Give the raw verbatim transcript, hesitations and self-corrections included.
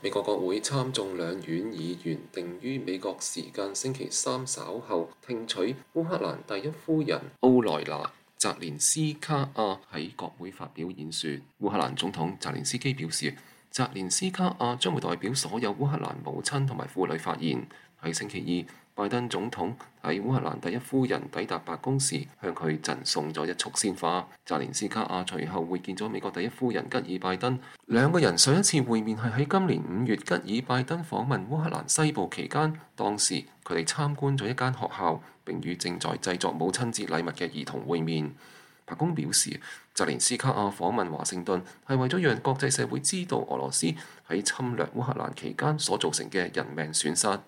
美國國會參眾兩院議員定於美國時間星期三稍後聽取烏克蘭第一夫人奧萊娜·澤連斯卡亞喺國會發表演說。烏克蘭總統澤連斯基表示，澤連斯卡亞將會代表所有烏克蘭母親同埋婦女發言。喺星期二，拜登總統喺烏克蘭第一夫人抵達白宮時，向佢贈送咗一束鮮花。澤連斯卡亞隨後會見咗美國第一夫人吉爾拜登，兩個人上一次會面係喺今年五月吉爾拜登訪問烏克蘭西部期間，當時佢哋參觀咗一間學校，並與正在製作母親節禮物嘅兒童會面。白宮表示，澤連斯卡亞訪問華盛頓係為咗讓國際社會知道俄羅斯喺侵略烏克蘭期間所造成嘅人命損失。